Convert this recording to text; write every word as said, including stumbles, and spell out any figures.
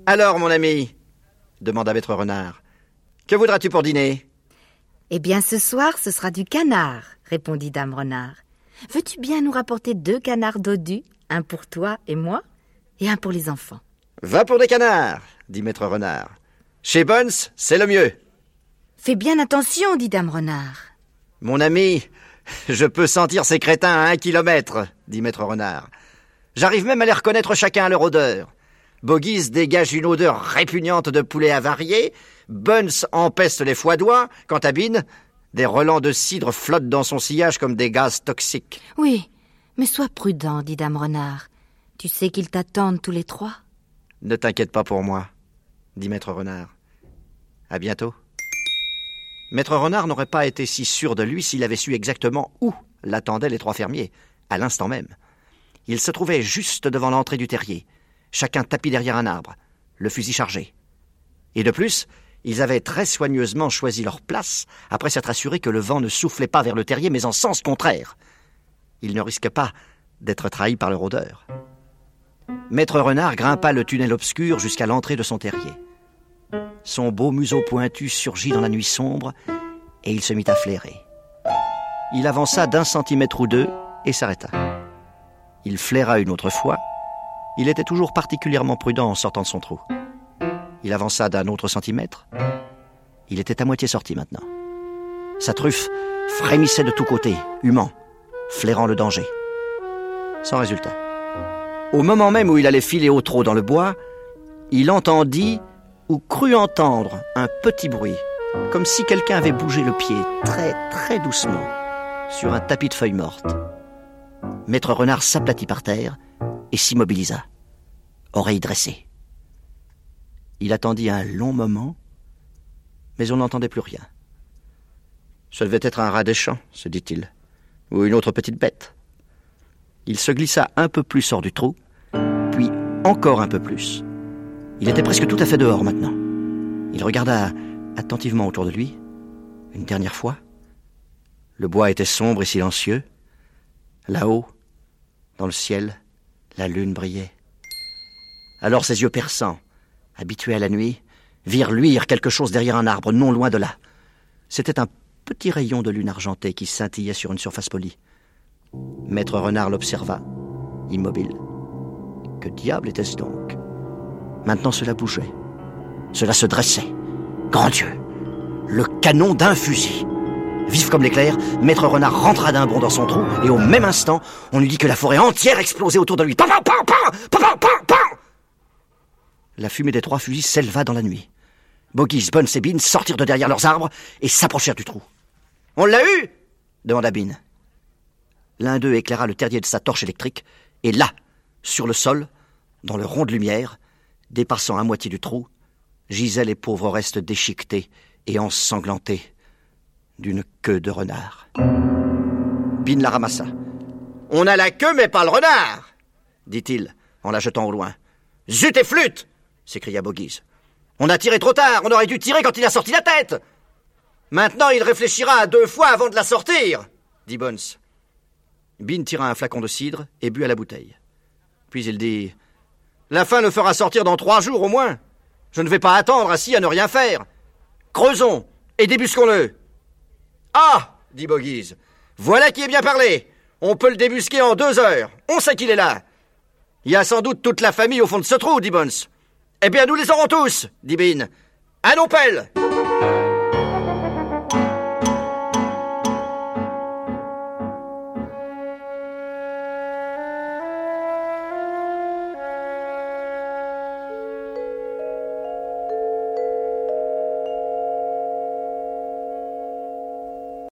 Alors, mon ami, demanda Maître Renard, que voudras-tu pour dîner? Eh bien, ce soir, ce sera du canard, répondit Dame Renard. Veux-tu bien nous rapporter deux canards dodus, un pour toi et moi, et un pour les enfants? Va pour des canards, dit Maître Renard. Chez Buns, c'est le mieux. Fais bien attention, dit Dame Renard. Mon ami, je peux sentir ces crétins à un kilomètre, dit Maître Renard. J'arrive même à les reconnaître chacun à leur odeur. Bogies dégage une odeur répugnante de poulet avarié, Buns empeste les foie d'oie, quant à Bean, des relents de cidre flottent dans son sillage comme des gaz toxiques. Oui, mais sois prudent, dit Dame Renard. Tu sais qu'ils t'attendent tous les trois? Ne t'inquiète pas pour moi, dit Maître Renard. À bientôt. Maître Renard n'aurait pas été si sûr de lui s'il avait su exactement où l'attendaient les trois fermiers, à l'instant même. Ils se trouvaient juste devant l'entrée du terrier, chacun tapi derrière un arbre, le fusil chargé. Et de plus, ils avaient très soigneusement choisi leur place après s'être assurés que le vent ne soufflait pas vers le terrier, mais en sens contraire. Ils ne risquaient pas d'être trahis par leur odeur. Maître Renard grimpa le tunnel obscur jusqu'à l'entrée de son terrier. Son beau museau pointu surgit dans la nuit sombre et il se mit à flairer. Il avança d'un centimètre ou deux et s'arrêta. Il flaira une autre fois. Il était toujours particulièrement prudent en sortant de son trou. Il avança d'un autre centimètre. Il était à moitié sorti maintenant. Sa truffe frémissait de tous côtés, humant, flairant le danger. Sans résultat. Au moment même où il allait filer au trot dans le bois, il entendit ou crut entendre un petit bruit, comme si quelqu'un avait bougé le pied très très doucement sur un tapis de feuilles mortes. Maître Renard s'aplatit par terre et s'immobilisa, oreilles dressées. Il attendit un long moment, mais on n'entendait plus rien. Ce devait être un rat des champs, se dit-il, ou une autre petite bête. Il se glissa un peu plus hors du trou, puis encore un peu plus. Il était presque tout à fait dehors maintenant. Il regarda attentivement autour de lui, une dernière fois. Le bois était sombre et silencieux. Là-haut, dans le ciel, la lune brillait. Alors ses yeux perçants, habitués à la nuit, virent luire quelque chose derrière un arbre, non loin de là. C'était un petit rayon de lune argentée qui scintillait sur une surface polie. Maître Renard l'observa, immobile. Que diable était-ce donc? Maintenant cela bougeait. Cela se dressait. Grand Dieu! Le canon d'un fusil! Vif comme l'éclair, Maître Renard rentra d'un bond dans son trou, et au même instant, on eût dit que la forêt entière explosait autour de lui. Pam, pam, pam, pam, pam, pam, pam. La fumée des trois fusils s'éleva dans la nuit. Bogies, Buns et Bean sortirent de derrière leurs arbres et s'approchèrent du trou. « On l'a eu ?» demanda Bean. L'un d'eux éclaira le terrier de sa torche électrique, et là, sur le sol, dans le rond de lumière, dépassant à moitié du trou, gisaient les pauvres restes déchiquetés et ensanglantés d'une queue de renard. Bean la ramassa. « On a la queue, mais pas le renard !» dit-il, en la jetant au loin. « Zut et flûte !» s'écria Bogies. « On a tiré trop tard, on aurait dû tirer quand il a sorti la tête !»« Maintenant, il réfléchira à deux fois avant de la sortir !» dit Buns. Bean tira un flacon de cidre et but à la bouteille. Puis il dit... La faim le fera sortir dans trois jours au moins. Je ne vais pas attendre assis à ne rien faire. Creusons et débusquons-le. Ah, dit Bogies, voilà qui est bien parlé. On peut le débusquer en deux heures. On sait qu'il est là. Il y a sans doute toute la famille au fond de ce trou, dit Buns. Eh bien, nous les aurons tous, dit Bean. À nos pelles.